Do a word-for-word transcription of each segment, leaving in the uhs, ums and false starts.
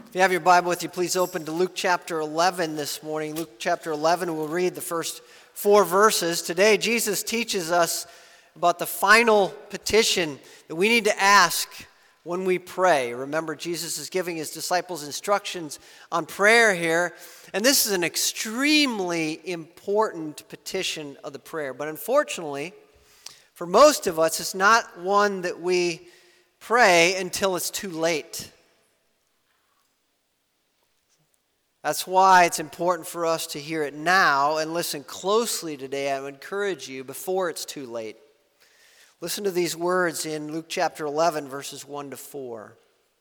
If you have your Bible with you, please open to Luke chapter eleven this morning. Luke chapter eleven, we'll read the first four verses. Today, Jesus teaches us about the final petition that we need to ask when we pray. Remember, Jesus is giving his disciples instructions on prayer here, and this is an extremely important petition of the prayer. But unfortunately, for most of us, it's not one that we pray until it's too late. That's why it's important for us to hear it now and listen closely today. I would encourage you before it's too late. Listen to these words in Luke chapter eleven, verses one to four.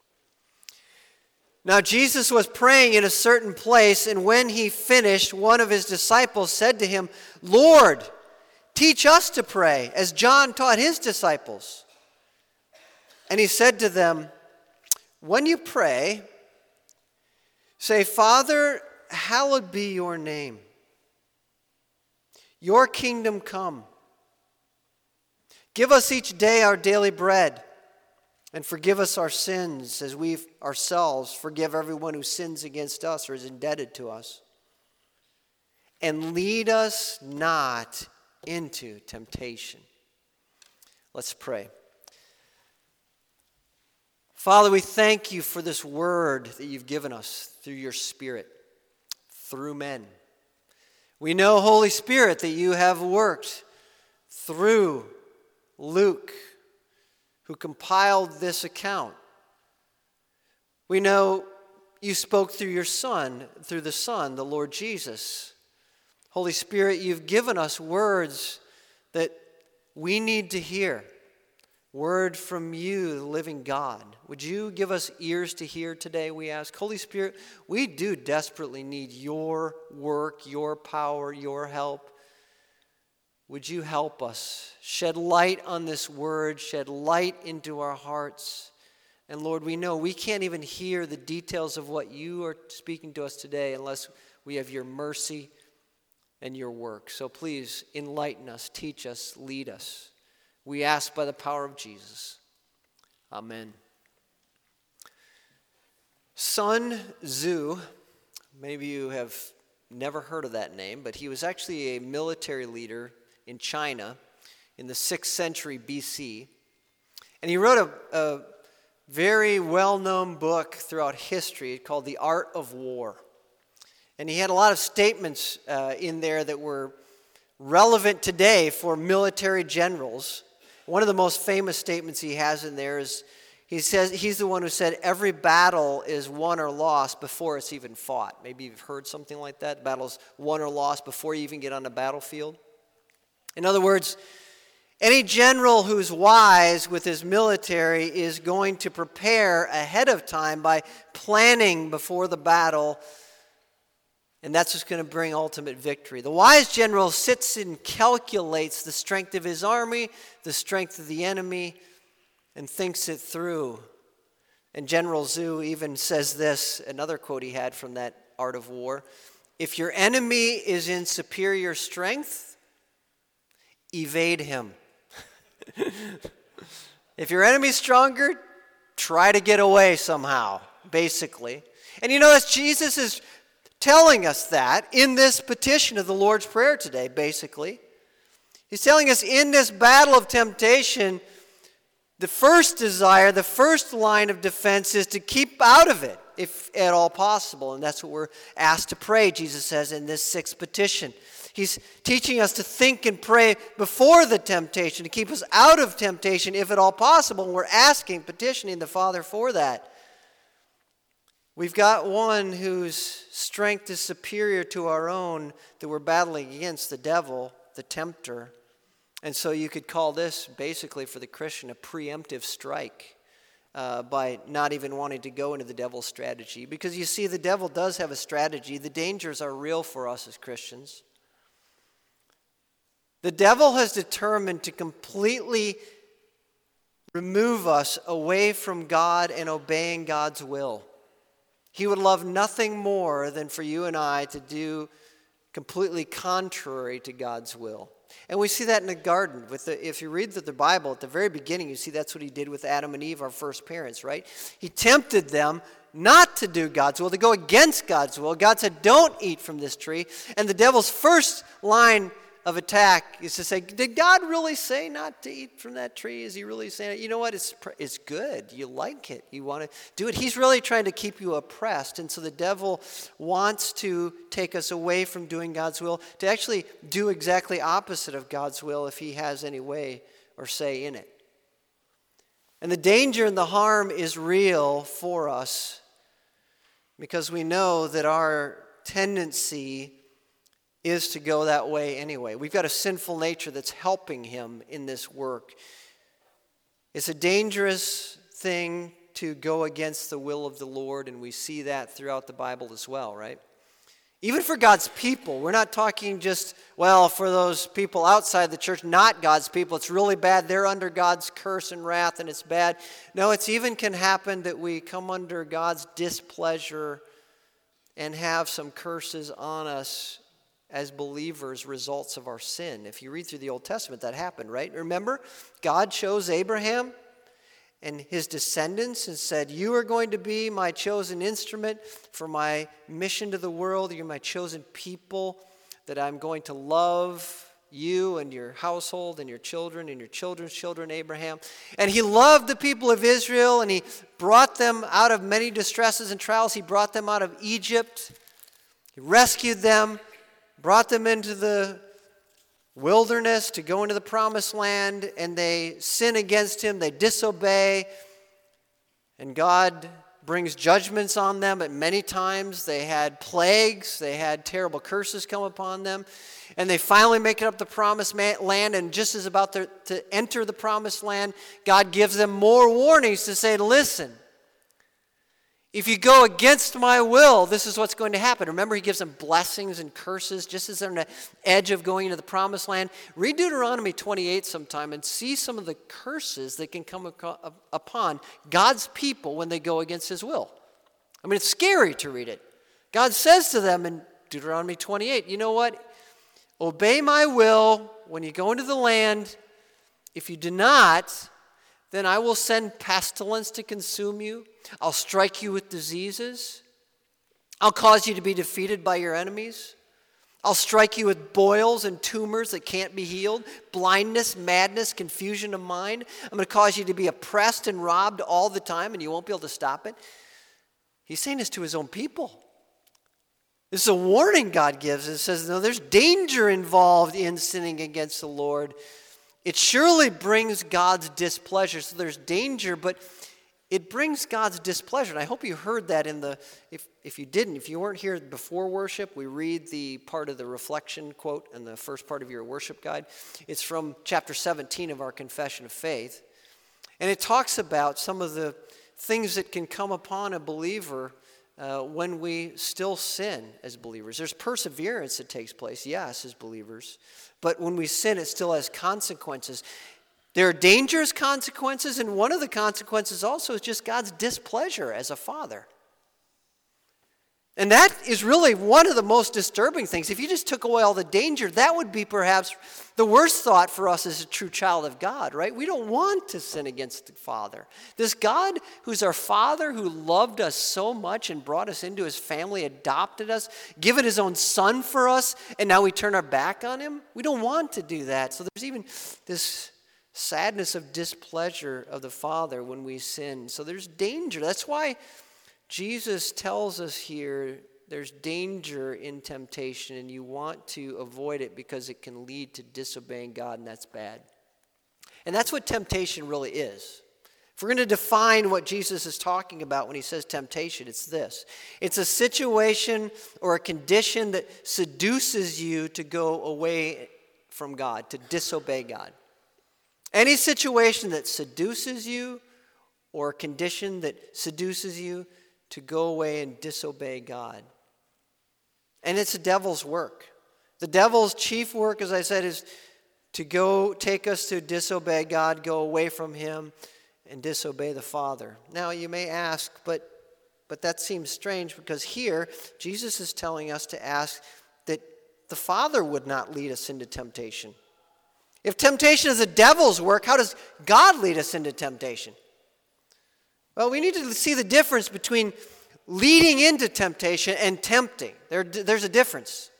Now Jesus was praying in a certain place, and when he finished, one of his disciples said to him, "Lord, teach us to pray, as John taught his disciples." And he said to them, "When you pray, say, 'Father, hallowed be your name. Your kingdom come. Give us each day our daily bread, and forgive us our sins as we ourselves forgive everyone who sins against us or is indebted to us. And lead us not into temptation.'" Let's pray. Father, we thank you for this word that you've given us through your Spirit, through men. We know, Holy Spirit, that you have worked through Luke, who compiled this account. We know you spoke through your Son, through the Son, the Lord Jesus. Holy Spirit, you've given us words that we need to hear. Word from you, the living God. Would you give us ears to hear today, we ask? Holy Spirit, we do desperately need your work, your power, your help. Would you help us? Shed light on this word, shed light into our hearts. And Lord, we know we can't even hear the details of what you are speaking to us today unless we have your mercy and your work. So please enlighten us, teach us, lead us. We ask by the power of Jesus. Amen. Sun Tzu, maybe you have never heard of that name, but he was actually a military leader in China in the sixth century B C. And he wrote a, a very well-known book throughout history called The Art of War. And he had a lot of statements uh, in there that were relevant today for military generals. One of the most famous statements he has in there is, he says, he's the one who said, every battle is won or lost before it's even fought. Maybe you've heard something like that. Battle's won or lost before you even get on the battlefield. In other words, any general who's wise with his military is going to prepare ahead of time by planning before the battle. And that's what's going to bring ultimate victory. The wise general sits and calculates the strength of his army, the strength of the enemy, and thinks it through. And General Tzu even says this, another quote he had from that Art of War: "If your enemy is in superior strength, evade him." If your enemy's stronger, try to get away somehow, basically. And you notice Jesus is telling us that in this petition of the Lord's Prayer today, basically. He's telling us in this battle of temptation, the first desire, the first line of defense is to keep out of it, if at all possible. And that's what we're asked to pray, Jesus says, in this sixth petition. He's teaching us to think and pray before the temptation, to keep us out of temptation, if at all possible. And we're asking, petitioning the Father for that. We've got one whose strength is superior to our own that we're battling against, the devil, the tempter. And so you could call this, basically for the Christian, a preemptive strike uh, by not even wanting to go into the devil's strategy. Because you see, the devil does have a strategy. The dangers are real for us as Christians. The devil has determined to completely remove us away from God and obeying God's will. He would love nothing more than for you and I to do completely contrary to God's will. And we see that in the garden. With the, if you read the, the Bible, at the very beginning, you see that's what he did with Adam and Eve, our first parents, right? He tempted them not to do God's will, to go against God's will. God said, don't eat from this tree. And the devil's first line of attack is to say, did God really say not to eat from that tree? Is he really saying it? You know what? It's, it's good. You like it. You want to do it. He's really trying to keep you oppressed. And so the devil wants to take us away from doing God's will, to actually do exactly opposite of God's will if he has any way or say in it. And the danger and the harm is real for us because we know that our tendency is to go that way anyway. We've got a sinful nature that's helping him in this work. It's a dangerous thing to go against the will of the Lord, and we see that throughout the Bible as well, right? Even for God's people. We're not talking just, well, for those people outside the church, not God's people. It's really bad. They're under God's curse and wrath, and it's bad. No, it's even can happen that we come under God's displeasure and have some curses on us as believers, results of our sin. If you read through the Old Testament, that happened, right? Remember, God chose Abraham and his descendants and said, you are going to be my chosen instrument for my mission to the world. You're my chosen people, that I'm going to love you and your household and your children and your children's children, Abraham. And he loved the people of Israel, and he brought them out of many distresses and trials. He brought them out of Egypt. He rescued them, brought them into the wilderness to go into the promised land, and they sin against him, they disobey, and God brings judgments on them. At many times they had plagues, they had terrible curses come upon them, and they finally make it up the promised land, and just as about to, to enter the promised land, God gives them more warnings to say, listen, if you go against my will, this is what's going to happen. Remember, he gives them blessings and curses just as they're on the edge of going into the promised land. Read Deuteronomy twenty-eight sometime and see some of the curses that can come upon God's people when they go against his will. I mean, it's scary to read it. God says to them in Deuteronomy twenty-eight, you know what? Obey my will when you go into the land. If you do not, then I will send pestilence to consume you. I'll strike you with diseases. I'll cause you to be defeated by your enemies. I'll strike you with boils and tumors that can't be healed, blindness, madness, confusion of mind. I'm going to cause you to be oppressed and robbed all the time, and you won't be able to stop it. He's saying this to his own people. This is a warning God gives. It says, no, there's danger involved in sinning against the Lord. It surely brings God's displeasure. So there's danger, but it brings God's displeasure. And I hope you heard that in the, if, if you didn't, if you weren't here before worship, we read the part of the reflection quote in the first part of your worship guide. It's from chapter seventeen of our Confession of Faith. And it talks about some of the things that can come upon a believer uh, when we still sin as believers. There's perseverance that takes place, yes, as believers. But when we sin, it still has consequences. There are dangerous consequences, and one of the consequences also is just God's displeasure as a father. And that is really one of the most disturbing things. If you just took away all the danger, that would be perhaps the worst thought for us as a true child of God, right? We don't want to sin against the Father. This God who's our Father, who loved us so much and brought us into his family, adopted us, given his own son for us, and now we turn our back on him? We don't want to do that. So there's even this sadness of displeasure of the Father when we sin. So there's danger. That's why Jesus tells us here there's danger in temptation, and you want to avoid it because it can lead to disobeying God, and that's bad. And that's what temptation really is. If we're going to define what Jesus is talking about when he says temptation, it's this. It's a situation or a condition that seduces you to go away from God, to disobey God. Any situation that seduces you or a condition that seduces you to go away and disobey God. And it's the devil's work. The devil's chief work, as I said, is to go take us to disobey God, go away from him, and disobey the Father. Now you may ask, but, but that seems strange because here Jesus is telling us to ask that the Father would not lead us into temptation. If temptation is the devil's work, how does God lead us into temptation? Well, we need to see the difference between leading into temptation and tempting. There, there's a difference.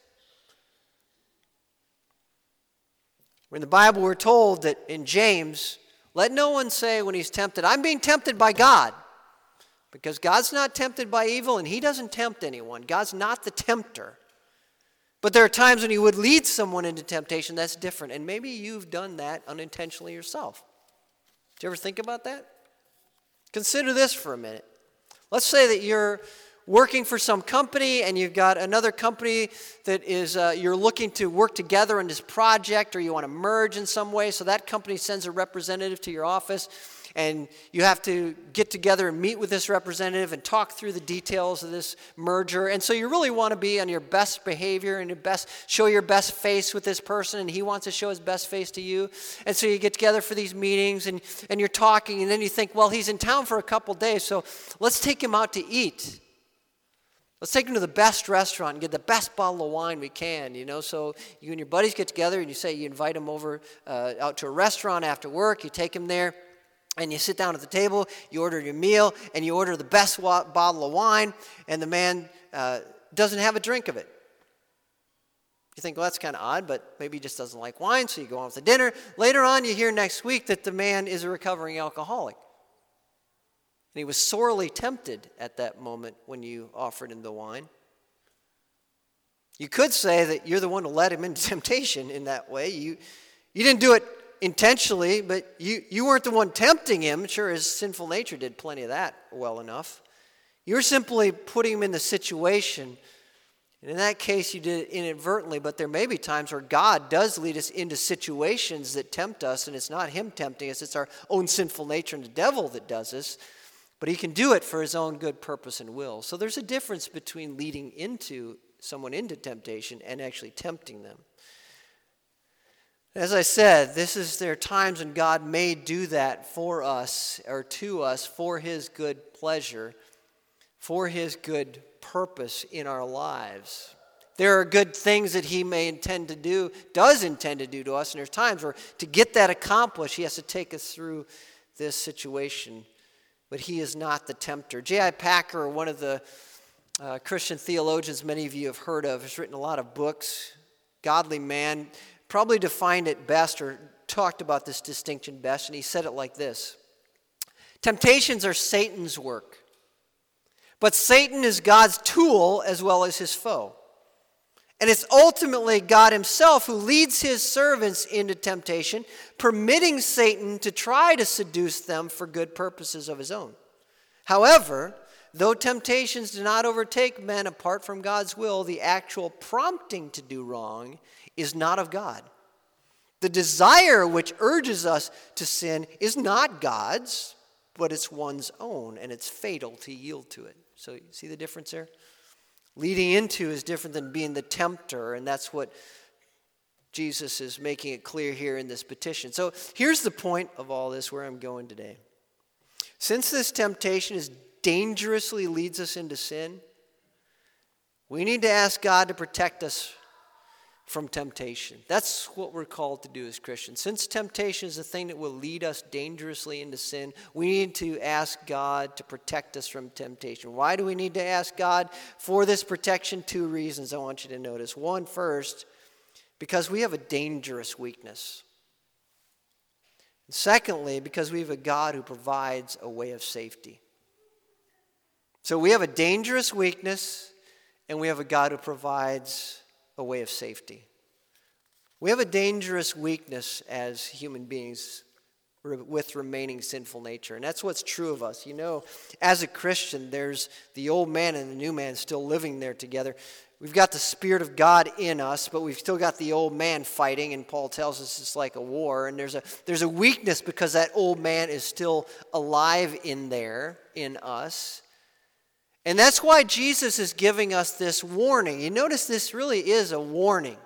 In the Bible, we're told that in James, let no one say when he's tempted, I'm being tempted by God. Because God's not tempted by evil, and he doesn't tempt anyone. God's not the tempter. But there are times when he would lead someone into temptation. That's different. And maybe you've done that unintentionally yourself. Did you ever think about that? Consider this for a minute. Let's say that you're working for some company and you've got another company that is, uh, you're looking to work together on this project, or you want to merge in some way. So that company sends a representative to your office, and you have to get together and meet with this representative and talk through the details of this merger. And so you really want to be on your best behavior and your best, show your best face with this person, and he wants to show his best face to you. And so you get together for these meetings, and, and you're talking, and then you think, well, he's in town for a couple days, so let's take him out to eat. Let's take him to the best restaurant and get the best bottle of wine we can, you know. So you and your buddies get together, and you say you invite him over uh, out to a restaurant after work. You take him there. And you sit down at the table, you order your meal, and you order the best wa- bottle of wine, and the man uh, doesn't have a drink of it. You think, well, that's kind of odd, but maybe he just doesn't like wine, so you go on to dinner. Later on, you hear next week that the man is a recovering alcoholic. And he was sorely tempted at that moment when you offered him the wine. You could say that you're the one who led him into temptation in that way. You, you didn't do it intentionally, but you, you weren't the one tempting him. Sure, his sinful nature did plenty of that well enough. You were simply putting him in the situation. And in that case, you did it inadvertently, but there may be times where God does lead us into situations that tempt us, and it's not him tempting us, it's our own sinful nature and the devil that does this. But he can do it for his own good purpose and will. So there's a difference between leading into someone into temptation and actually tempting them. As I said, this is there are times when God may do that for us or to us for his good pleasure, for his good purpose in our lives. There are good things that he may intend to do, does intend to do to us, and there's times where to get that accomplished, he has to take us through this situation. But he is not the tempter. J I Packer, one of the uh, Christian theologians many of you have heard of, has written a lot of books, godly man, probably defined it best or talked about this distinction best, and he said it like this. Temptations are Satan's work, but Satan is God's tool as well as his foe. And it's ultimately God himself who leads his servants into temptation, permitting Satan to try to seduce them for good purposes of his own. However, though temptations do not overtake men apart from God's will, the actual prompting to do wrong is not of God. The desire which urges us to sin is not God's, but it's one's own, and it's fatal to yield to it. So you see the difference there? Leading into is different than being the tempter, and that's what Jesus is making it clear here in this petition. So here's the point of all this, where I'm going today. Since this temptation is dangerously leads us into sin, we need to ask God to protect us from temptation. That's what we're called to do as Christians. Since temptation is the thing that will lead us dangerously into sin, we need to ask God to protect us from temptation. Why do we need to ask God for this protection? Two reasons I want you to notice. One, first, because we have a dangerous weakness. And secondly, because we have a God who provides a way of safety. So we have a dangerous weakness, and we have a God who provides a way of safety. We have a dangerous weakness as human beings with remaining sinful nature, and that's what's true of us. You know, as a Christian, there's the old man and the new man still living there together. We've got the Spirit of God in us, but we've still got the old man fighting, and Paul tells us it's like a war, and there's a there's a weakness because that old man is still alive in there, in us. And that's why Jesus is giving us this warning. You notice this really is a warning.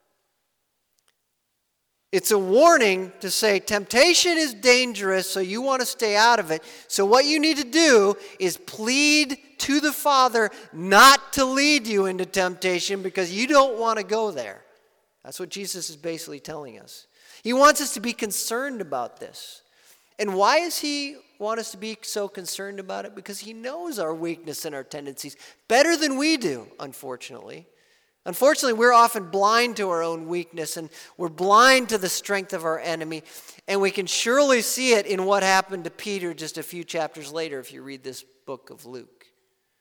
It's a warning to say temptation is dangerous, so you want to stay out of it. So what you need to do is plead to the Father not to lead you into temptation because you don't want to go there. That's what Jesus is basically telling us. He wants us to be concerned about this. And why is he want us to be so concerned about it? Because he knows our weakness and our tendencies better than we do, unfortunately. Unfortunately, we're often blind to our own weakness, and we're blind to the strength of our enemy. And we can surely see it in what happened to Peter just a few chapters later if you read this book of Luke.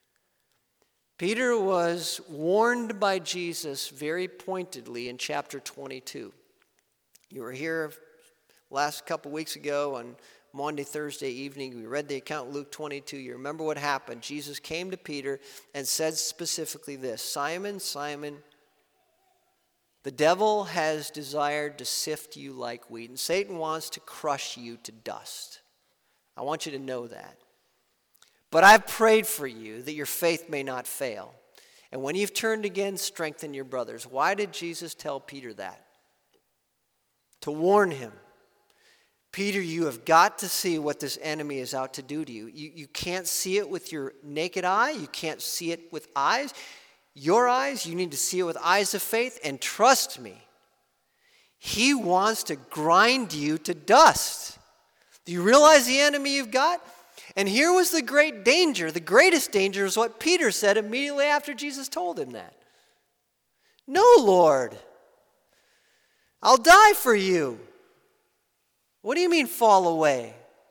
Peter was warned by Jesus very pointedly in chapter twenty-two. You were here last couple weeks ago on Monday, Thursday evening. We read the account in Luke twenty-two. You remember what happened. Jesus came to Peter and said specifically this, Simon, Simon, the devil has desired to sift you like wheat, and Satan wants to crush you to dust. I want you to know that. But I've prayed for you that your faith may not fail. And when you've turned again, strengthen your brothers. Why did Jesus tell Peter that? To warn him. Peter, you have got to see what this enemy is out to do to you. You, you can't see it with your naked eye. You can't see it with eyes. Your eyes, you need to see it with eyes of faith. And trust me, he wants to grind you to dust. Do you realize the enemy you've got? And here was the great danger. The greatest danger is what Peter said immediately after Jesus told him that. No, Lord, I'll die for you. What do you mean fall away?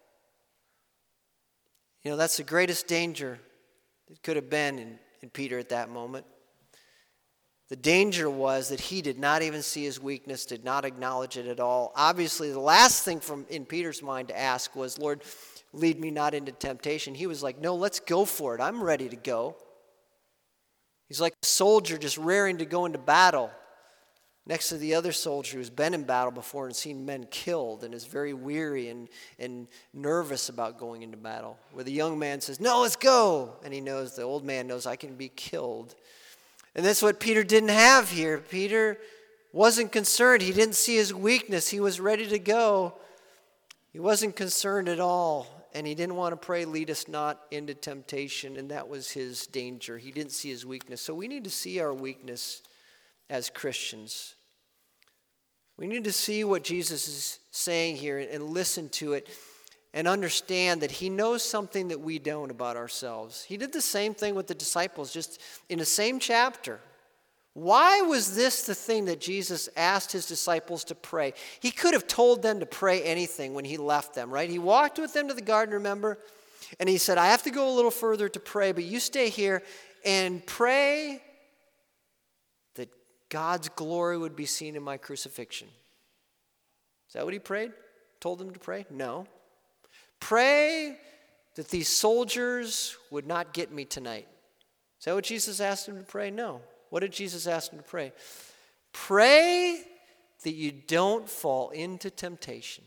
You know, that's the greatest danger that could have been in, in Peter at that moment. The danger was that he did not even see his weakness, did not acknowledge it at all. Obviously, the last thing from in Peter's mind to ask was, Lord, lead me not into temptation. He was like, no, let's go for it. I'm ready to go. He's like a soldier just raring to go into battle next to the other soldier who's been in battle before and seen men killed and is very weary and, and nervous about going into battle. Where the young man says, no, let's go. And he knows, the old man knows, I can be killed. And that's what Peter didn't have here. Peter wasn't concerned. He didn't see his weakness. He was ready to go. He wasn't concerned at all. And he didn't want to pray, lead us not into temptation. And that was his danger. He didn't see his weakness. So we need to see our weakness as Christians. We need to see what Jesus is saying here and listen to it and understand that he knows something that we don't about ourselves. He did the same thing with the disciples just in the same chapter. Why was this the thing that Jesus asked his disciples to pray? He could have told them to pray anything when he left them, right? He walked with them to the garden, remember? And he said, I have to go a little further to pray, but you stay here and pray that God's glory would be seen in my crucifixion. Is that what he prayed? Told them to pray? No. Pray that these soldiers would not get me tonight. Is that what Jesus asked them to pray? No. What did Jesus ask them to pray? Pray that you don't fall into temptation.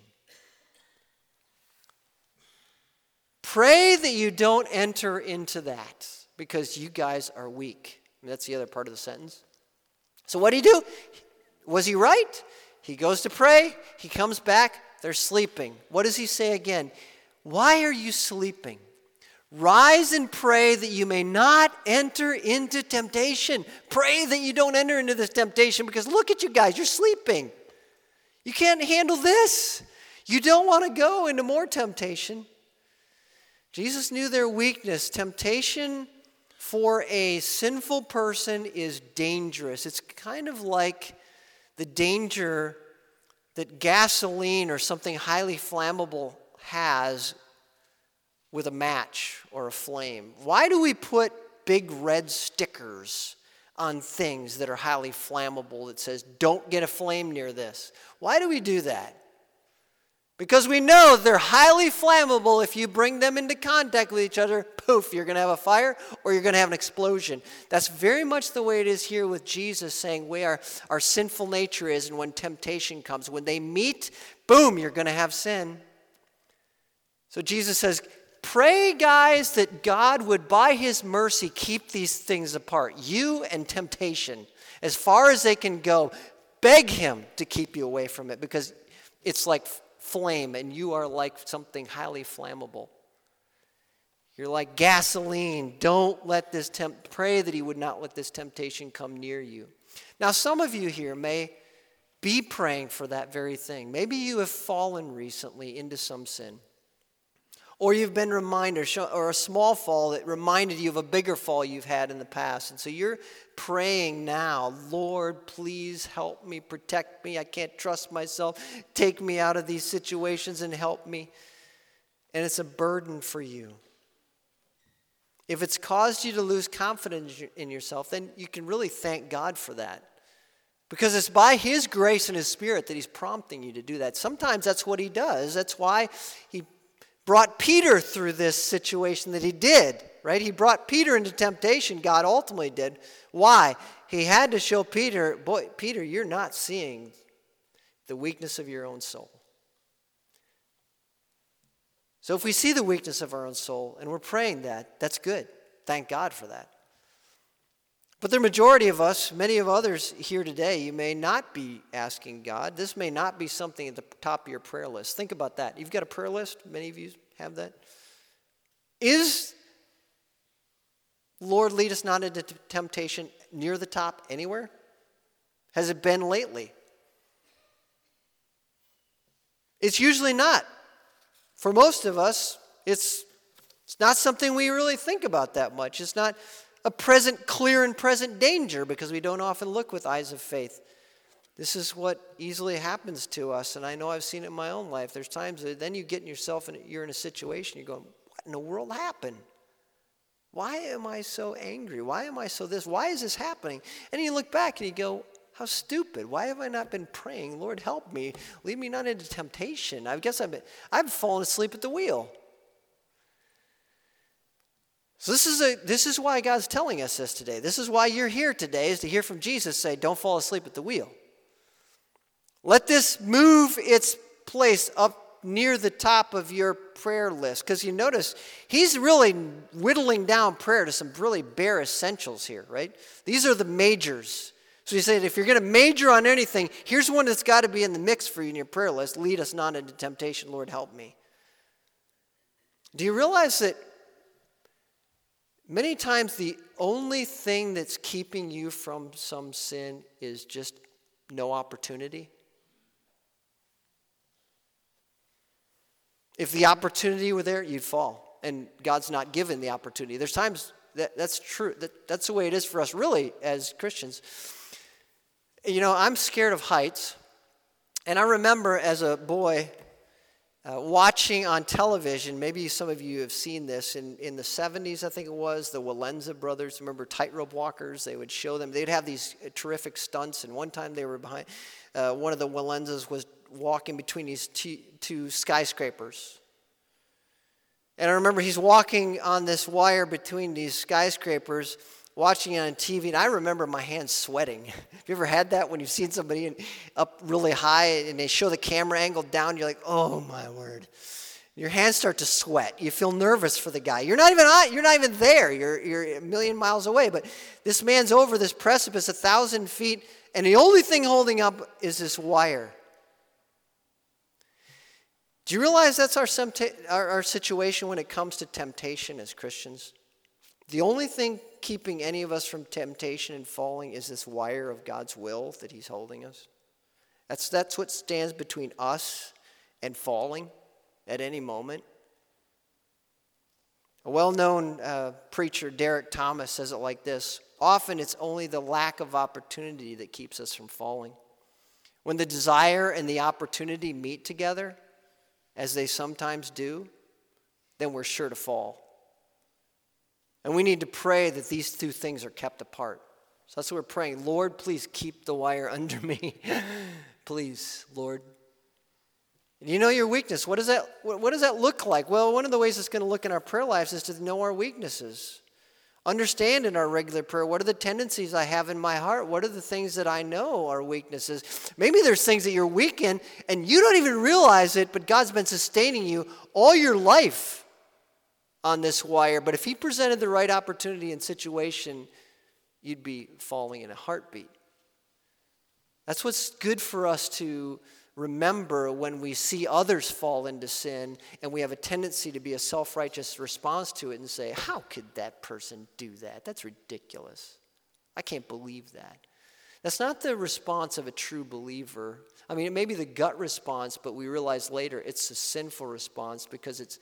Pray that you don't enter into that because you guys are weak. And that's the other part of the sentence. So what did he do? Was he right? He goes to pray. He comes back. They're sleeping. What does he say again? Why are you sleeping? Rise and pray that you may not enter into temptation. Pray that you don't enter into this temptation because look at you guys, you're sleeping. You can't handle this. You don't want to go into more temptation. Jesus knew their weakness. Temptation for a sinful person is dangerous. It's kind of like the danger that gasoline or something highly flammable has with a match or a flame. Why do we put big red stickers on things that are highly flammable that says, don't get a flame near this? Why do we do that? Because we know they're highly flammable. If you bring them into contact with each other, poof, you're going to have a fire or you're going to have an explosion. That's very much the way it is here with Jesus saying where our, our sinful nature is and when temptation comes. When they meet, boom, you're going to have sin. So Jesus says, pray, guys, that God would, by his mercy, keep these things apart. You and temptation, as far as they can go, beg him to keep you away from it because it's like flame and you are like something highly flammable. You're like gasoline. Don't let this tempt, pray that he would not let this temptation come near you. Now, some of you here may be praying for that very thing. Maybe you have fallen recently into some sin. Or you've been reminded, or a small fall that reminded you of a bigger fall you've had in the past. And so you're praying now, Lord, please help me, protect me. I can't trust myself. Take me out of these situations and help me. And it's a burden for you. If it's caused you to lose confidence in yourself, then you can really thank God for that. Because it's by His grace and His Spirit that He's prompting you to do that. Sometimes that's what He does. That's why He brought Peter through this situation that He did, right? He brought Peter into temptation, God ultimately did. Why? He had to show Peter, boy, Peter, you're not seeing the weakness of your own soul. So if we see the weakness of our own soul and we're praying that, that's good. Thank God for that. But the majority of us, many of others here today, you may not be asking God. This may not be something at the top of your prayer list. Think about that. You've got a prayer list? Many of you have that. Is Lord, lead us not into temptation near the top anywhere? Has it been lately? It's usually not. For most of us, it's, it's not something we really think about that much. It's not a present, clear and present danger because we don't often look with eyes of faith. This is what easily happens to us, and I know I've seen it in my own life. There's times that then you get in yourself and you're in a situation, you're going, what in the world happened? Why am I so angry? Why am I so this? Why is this happening? And you look back and you go, how stupid. Why have I not been praying? Lord, help me. Lead me not into temptation. I guess I've been, I've fallen asleep at the wheel. So this is a this is why God's telling us this today. This is why you're here today, is to hear from Jesus say, don't fall asleep at the wheel. Let this move its place up near the top of your prayer list. Because you notice, he's really whittling down prayer to some really bare essentials here, right? These are the majors. So he said, if you're going to major on anything, here's one that's got to be in the mix for you in your prayer list. Lead us not into temptation, Lord, help me. Do you realize that many times the only thing that's keeping you from some sin is just no opportunity? If the opportunity were there, you'd fall. And God's not given the opportunity. There's times that that's true. That, that's the way it is for us, really, as Christians. You know, I'm scared of heights. And I remember as a boy uh, watching on television, maybe some of you have seen this, in, in the seventies, I think it was, the Walenza brothers, remember tightrope walkers? They would show them. They'd have these terrific stunts. And one time they were behind, uh, one of the Walenzas was walking between these two, two skyscrapers. And I remember he's walking on this wire between these skyscrapers, watching it on T V, and I remember my hands sweating. Have you ever had that when you've seen somebody in, up really high and they show the camera angle down, you're like, oh my word. Your hands start to sweat. You feel nervous for the guy. You're not even on, you're not even there. You're, you're a million miles away, but this man's over this precipice a thousand feet, and the only thing holding up is this wire. Do you realize that's our, our, our situation when it comes to temptation as Christians? The only thing keeping any of us from temptation and falling is this wire of God's will that he's holding us. That's, that's what stands between us and falling at any moment. A well-known uh, preacher, Derek Thomas, says it like this: often it's only the lack of opportunity that keeps us from falling. When the desire and the opportunity meet together, as they sometimes do, then we're sure to fall. And we need to pray that these two things are kept apart. So that's what we're praying. Lord, please keep the wire under me. Please, Lord. And you know your weakness. What does that, what does that look like? Well, one of the ways it's going to look in our prayer lives is to know our weaknesses. Understand in our regular prayer, what are the tendencies I have in my heart? What are the things that I know are weaknesses? Maybe there's things that you're weak in and you don't even realize it, but God's been sustaining you all your life on this wire. But if he presented the right opportunity and situation, you'd be falling in a heartbeat. That's what's good for us to remember when we see others fall into sin, and we have a tendency to be a self-righteous response to it and say, how could that person do that? That's ridiculous. I can't believe that. That's not the response of a true believer. I mean, it may be the gut response, but we realize later it's a sinful response because it's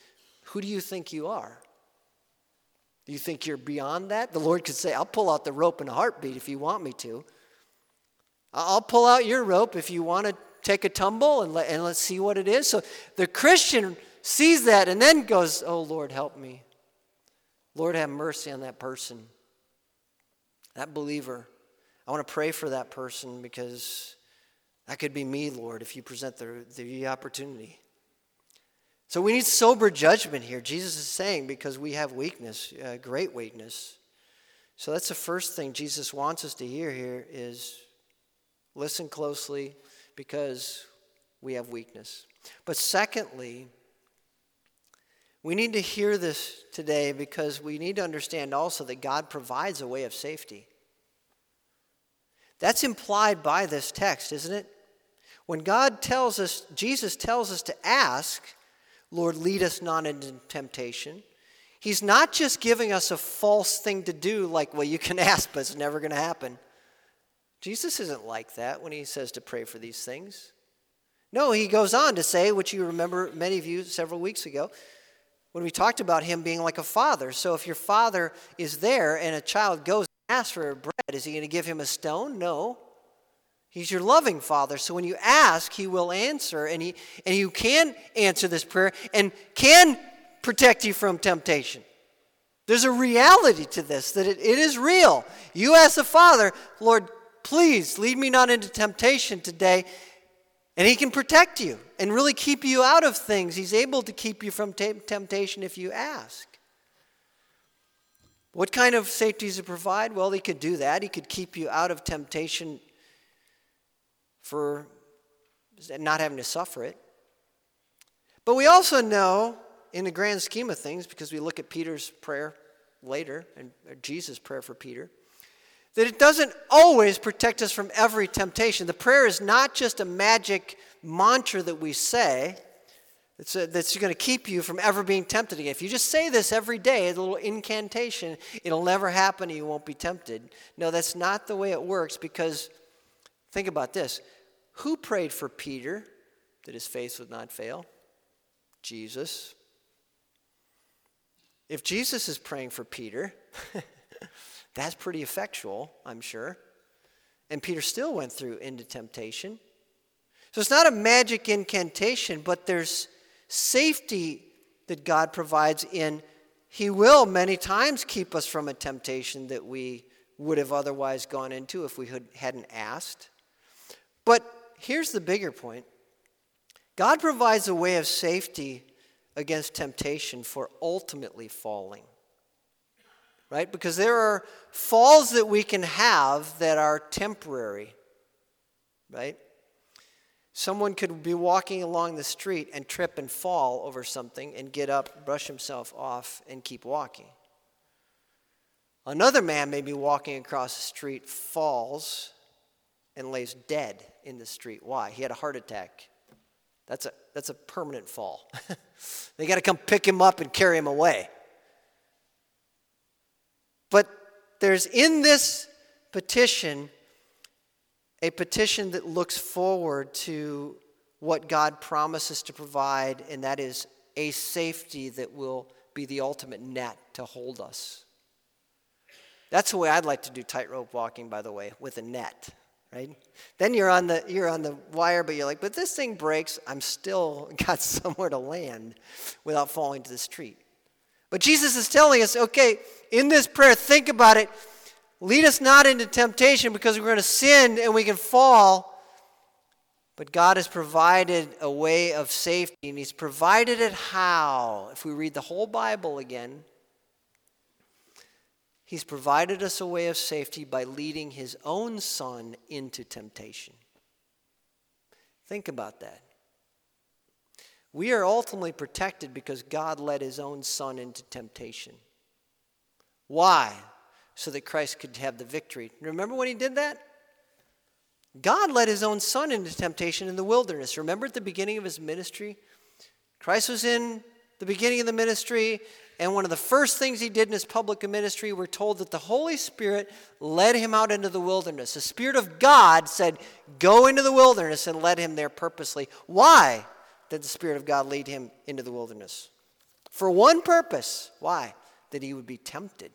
Who do you think you are? Do you think you're beyond that? The Lord could say, I'll pull out the rope in a heartbeat if you want me to. I'll pull out your rope if you want to take a tumble and, let, and let's see what it is. So the Christian sees that and then goes, oh, Lord, help me. Lord, have mercy on that person, that believer. I want to pray for that person because that could be me, Lord, if you present the, the opportunity. So we need sober judgment here. Jesus is saying because we have weakness, uh, great weakness. So that's the first thing Jesus wants us to hear here is listen closely because we have weakness. But secondly, we need to hear this today because we need to understand also that God provides a way of safety. That's implied by this text, isn't it? When God tells us, Jesus tells us to ask, Lord, lead us not into temptation. He's not just giving us a false thing to do like, well, you can ask, but it's never going to happen. Jesus isn't like that when he says to pray for these things. No, he goes on to say, which you remember many of you several weeks ago, when we talked about him being like a father. So if your father is there and a child goes and asks for bread, is he going to give him a stone? No. He's your loving father. So when you ask, he will answer. And, he, and you can answer this prayer and can protect you from temptation. There's a reality to this, that it, it is real. You ask the Father, Lord, please lead me not into temptation today. And he can protect you and really keep you out of things. He's able to keep you from t- temptation if you ask. What kind of safety does he provide? Well, he could do that. He could keep you out of temptation for not having to suffer it. But we also know, in the grand scheme of things, because we look at Peter's prayer later, and Jesus' prayer for Peter, that it doesn't always protect us from every temptation. The prayer is not just a magic mantra that we say that's, a, that's going to keep you from ever being tempted again. If you just say this every day, a little incantation, it'll never happen and you won't be tempted. No, that's not the way it works, because think about this. Who prayed for Peter that his faith would not fail? Jesus. If Jesus is praying for Peter, that's pretty effectual, I'm sure. And Peter still went through into temptation. So it's not a magic incantation, but there's safety that God provides in he will many times keep us from a temptation that we would have otherwise gone into if we hadn't asked. But here's the bigger point. God provides a way of safety against temptation for ultimately falling. Right? Because there are falls that we can have that are temporary. Right? Someone could be walking along the street and trip and fall over something and get up, brush himself off, and keep walking. Another man may be walking across the street, falls, and lays dead in the street. Why? He had a heart attack. That's a, that's a permanent fall. They got to come pick him up and carry him away. But there's in this petition a petition that looks forward to what God promises to provide, and that is a safety that will be the ultimate net to hold us. That's the way I'd like to do tightrope walking, by the way, with a net, right? Then you're on the you're on the wire, but you're like, but this thing breaks, I'm still got somewhere to land without falling to the street. But Jesus is telling us, okay, in this prayer, think about it. Lead us not into temptation because we're going to sin and we can fall. But God has provided a way of safety, and he's provided it how? If we read the whole Bible again, he's provided us a way of safety by leading his own son into temptation. Think about that. We are ultimately protected because God led his own son into temptation. Why? So that Christ could have the victory. Remember when he did that? God led his own son into temptation in the wilderness. Remember at the beginning of his ministry? Christ was in the beginning of the ministry, and one of the first things he did in his public ministry, we're told that the Holy Spirit led him out into the wilderness. The Spirit of God said, go into the wilderness, and led him there purposely. Why did the Spirit of God lead him into the wilderness? For one purpose. Why? That he would be tempted.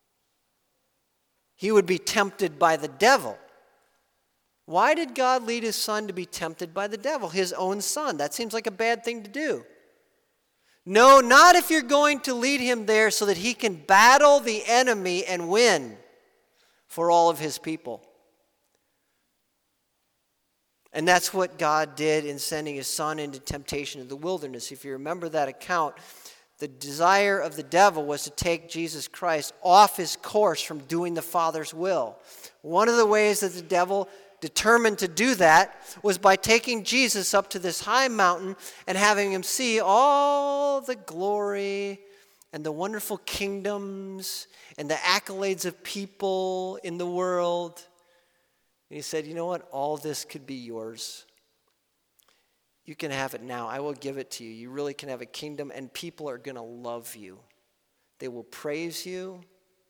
He would be tempted by the devil. Why did God lead his son to be tempted by the devil, his own son? That seems like a bad thing to do. No, not if you're going to lead him there so that he can battle the enemy and win for all of his people. And that's what God did in sending his son into temptation in the wilderness. If you remember that account, the desire of the devil was to take Jesus Christ off his course from doing the Father's will. One of the ways that the devil determined to do that was by taking Jesus up to this high mountain and having him see all the glory and the wonderful kingdoms and the accolades of people in the world. And he said, you know what? All this could be yours. You can have it now. I will give it to you. You really can have a kingdom, and people are going to love you. They will praise you.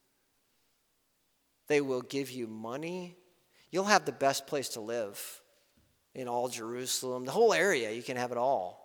They will give you money. You'll have the best place to live in all Jerusalem. The whole area, you can have it all.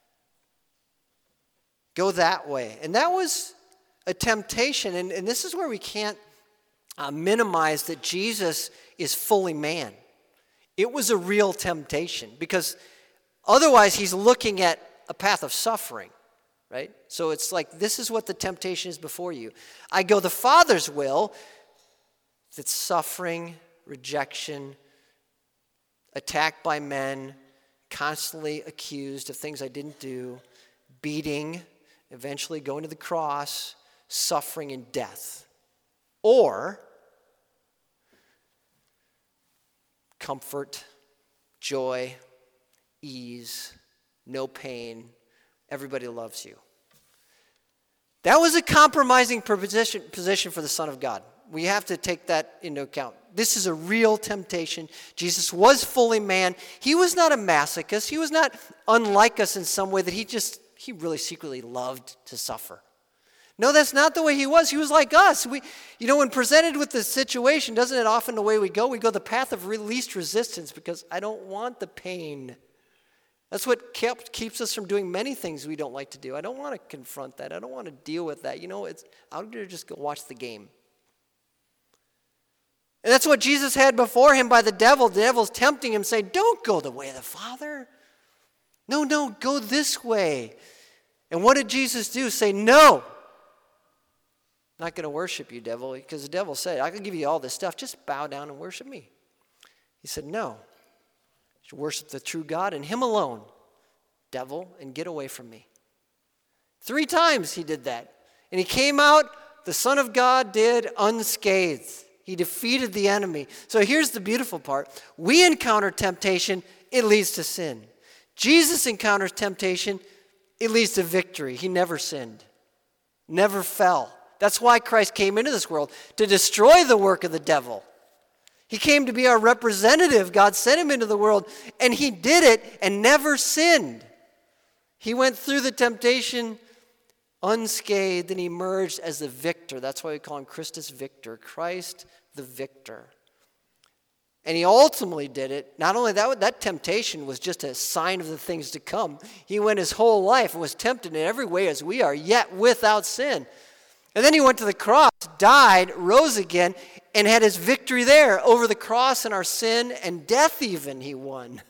Go that way. And that was a temptation. And, and this is where we can't uh, minimize that Jesus is fully man. It was a real temptation because otherwise he's looking at a path of suffering, right? So it's like, this is what the temptation is before you. I go the Father's will. That's suffering, rejection, attacked by men, constantly accused of things I didn't do, beating, eventually going to the cross, suffering and death. Or comfort, joy, ease, no pain, everybody loves you. That was a compromising position, position for the Son of God. We have to take that into account. This is a real temptation. Jesus was fully man. He was not a masochist. He was not unlike us in some way that he just, he really secretly loved to suffer. No, that's not the way he was. He was like us. We, you know, when presented with the situation, doesn't it often the way we go? We go the path of least resistance because I don't want the pain. That's what kept, keeps us from doing many things we don't like to do. I don't want to confront that. I don't want to deal with that. You know, it's, I'll just go watch the game. And that's what Jesus had before him by the devil. The devil's tempting him, saying, don't go the way of the Father. No, no, go this way. And what did Jesus do? Say, no. I'm not going to worship you, devil, because the devil said, I can give you all this stuff. Just bow down and worship me. He said, no. You should worship the true God and him alone, devil, and get away from me. Three times he did that. And he came out, the Son of God did, unscathed. He defeated the enemy. So here's the beautiful part. We encounter temptation, it leads to sin. Jesus encounters temptation, it leads to victory. He never sinned, never fell. That's why Christ came into this world, to destroy the work of the devil. He came to be our representative. God sent him into the world, and he did it and never sinned. He went through the temptation unscathed and emerged as the victor. That's why we call him Christus Victor, Christ the victor. And he ultimately did it. Not only that, that temptation was just a sign of the things to come. He went his whole life and was tempted in every way as we are, yet without sin. And then he went to the cross, died, rose again, and had his victory there over the cross and our sin and death even he won.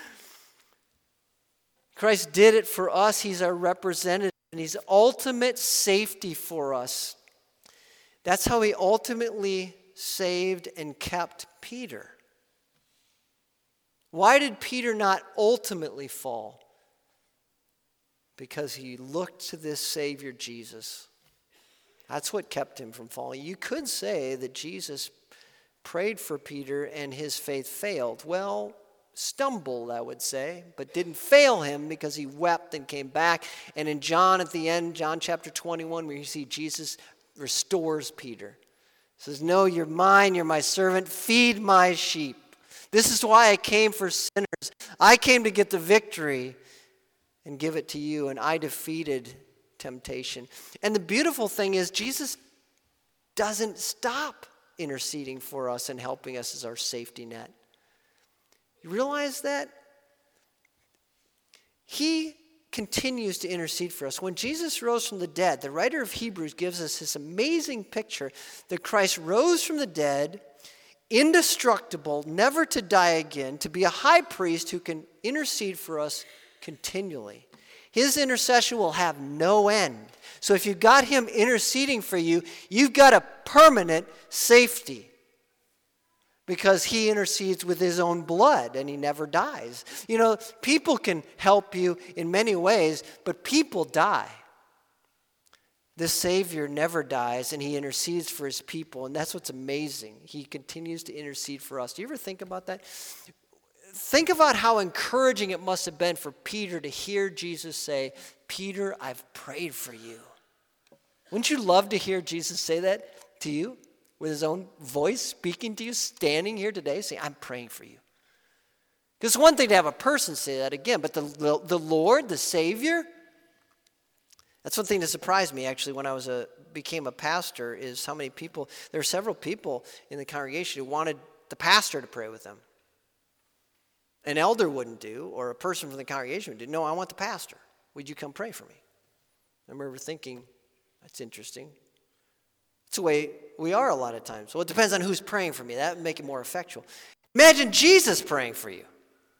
Christ did it for us. He's our representative, and he's ultimate safety for us. That's how he ultimately saved and kept Peter. Why did Peter not ultimately fall? Because he looked to this Savior, Jesus. That's what kept him from falling. You could say that Jesus prayed for Peter and his faith failed. Well, stumbled, I would say, but didn't fail him because he wept and came back. And in John at the end, John chapter twenty-one, where you see Jesus restores Peter. He says, no, you're mine, you're my servant, feed my sheep. This is why I came for sinners. I came to get the victory and give it to you, and I defeated temptation. And the beautiful thing is Jesus doesn't stop interceding for us and helping us as our safety net. You realize that? He continues to intercede for us. When Jesus rose from the dead, the writer of Hebrews gives us this amazing picture that Christ rose from the dead, indestructible, never to die again, to be a high priest who can intercede for us continually. His intercession will have no end. So if you've got him interceding for you, you've got a permanent safety, because he intercedes with his own blood and he never dies. You know, people can help you in many ways, but people die. The Savior never dies, and he intercedes for his people, and that's what's amazing. He continues to intercede for us. Do you ever think about that? Think about how encouraging it must have been for Peter to hear Jesus say, "Peter, I've prayed for you." Wouldn't you love to hear Jesus say that to you? With his own voice speaking to you, standing here today saying, "I'm praying for you." Because it's one thing to have a person say that again, but the, the, the Lord, the Savior, that's one thing that surprised me actually when I was a became a pastor, is how many people, there were several people in the congregation who wanted the pastor to pray with them. An elder wouldn't do, or a person from the congregation would do. "No, I want the pastor. Would you come pray for me?" I remember thinking, that's interesting. It's the way we are a lot of times. Well, it depends on who's praying for me. That would make it more effectual. Imagine Jesus praying for you.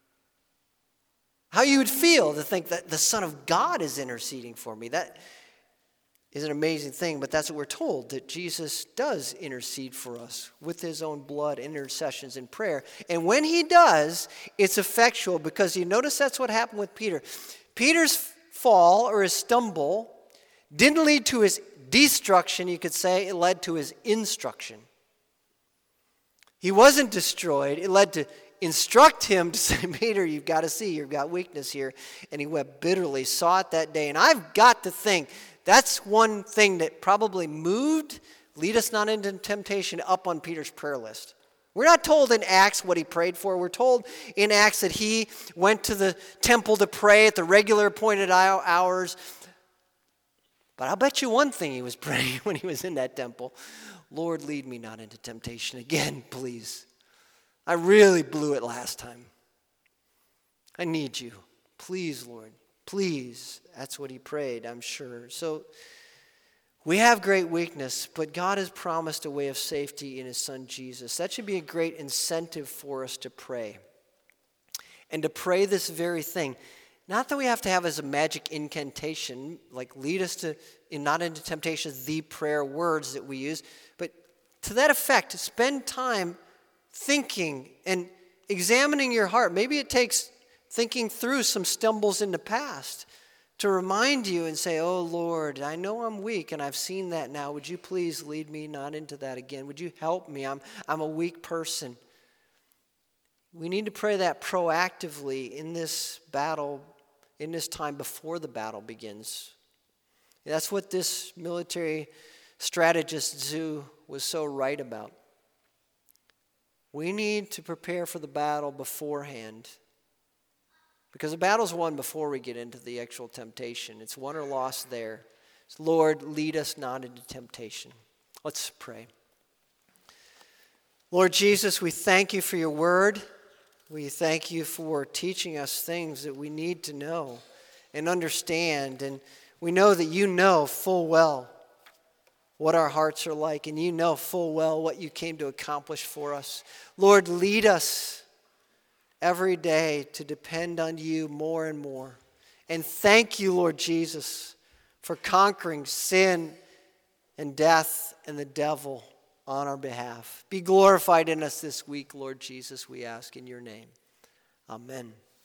How you would feel to think that the Son of God is interceding for me. That is an amazing thing, but that's what we're told, that Jesus does intercede for us with his own blood, intercessions, and prayer. And when he does, it's effectual, because you notice that's what happened with Peter. Peter's fall or his stumble didn't lead to his destruction, you could say. It led to his instruction. He wasn't destroyed. It led to instruct him to say, "Peter, you've got to see, you've got weakness here." And he wept bitterly, saw it that day. And I've got to think that's one thing that probably moved, "Lead us not into temptation," up on Peter's prayer list. We're not told in Acts what he prayed for. We're told in Acts that he went to the temple to pray at the regular appointed hours. But I'll bet you one thing he was praying when he was in that temple: "Lord, lead me not into temptation again, please. I really blew it last time. I need you. Please, Lord, please." That's what he prayed, I'm sure. So we have great weakness, but God has promised a way of safety in his Son Jesus. That should be a great incentive for us to pray. And to pray this very thing. Not that we have to have as a magic incantation, like "lead us to in not into temptation," the prayer words that we use, but to that effect, to spend time thinking and examining your heart. Maybe it takes thinking through some stumbles in the past to remind you and say, "Oh Lord, I know I'm weak and I've seen that now. Would you please lead me not into that again? Would you help me? I'm, I'm a weak person." We need to pray that proactively in this battle, in this time before the battle begins. That's what this military strategist Zhu was so right about. We need to prepare for the battle beforehand, because the battle's won before we get into the actual temptation. It's won or lost there. So, Lord, lead us not into temptation. Let's pray. Lord Jesus, we thank you for your word. We thank you for teaching us things that we need to know and understand. And we know that you know full well what our hearts are like, and you know full well what you came to accomplish for us. Lord, lead us every day to depend on you more and more. And thank you, Lord Jesus, for conquering sin and death and the devil on our behalf. Be glorified in us this week, Lord Jesus, we ask in your name. Amen.